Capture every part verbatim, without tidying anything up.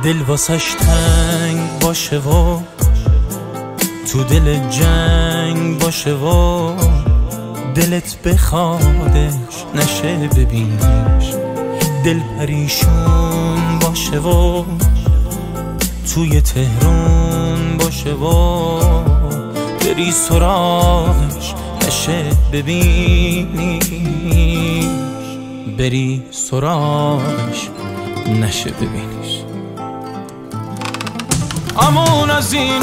دل واسش تنگ باشه و تو دل جنگ باشه و دلت بخوادش نشه ببینش، دل پریشون باشه و توی تهرون باشه و بری سراغش نشه ببینیش، بری سراغش نشه ببینیش. امون از این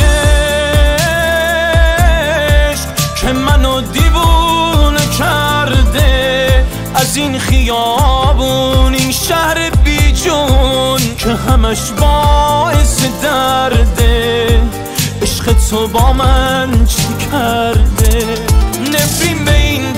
عشق که منو دیوونه کرده، از این خیابون این شهر بی جون که همش باعث درده، عشق تو با من چی کرده؟ نفرین به این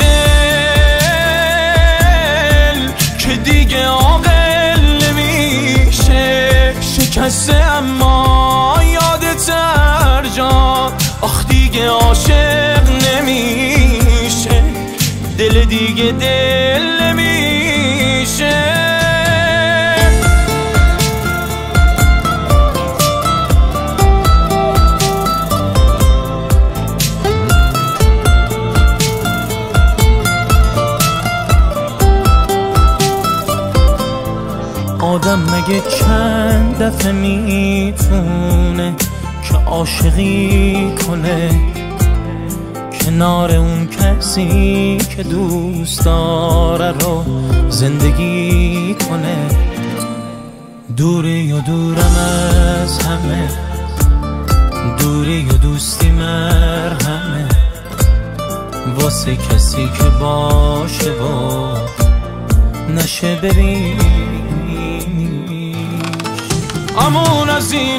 دل که دیگه عاقل نمیشه، شکسته اما یادت هر جا، آخ دیگه عاشق نمیشه، دل دیگه دل نمیشه. آدم مگه چند دفعه میتونه که عاشقی کنه کنار اون کسی که دوست داره رو زندگی کنه؟ دوری یا دورم از همه، دوری یا دوستی مرهمه واسه کسی که باشه و نشه ببین. امون از این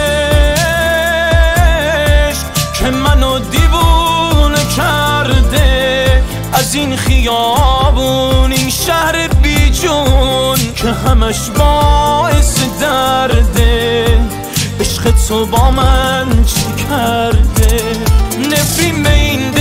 عشق که منو دیوونه کرده، از این خیابون این شهر بی جون که همش باعث درده، عشق تو با من چی کرده؟ نفرین به این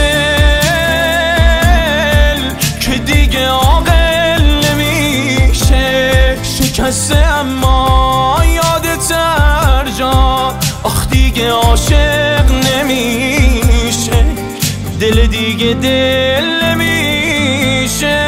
دل که دیگه عاقل نمیشه، شکسته اما یادت هر جا، آخ دیگه عاشق نمیشه، دل دیگه دل نمیشه.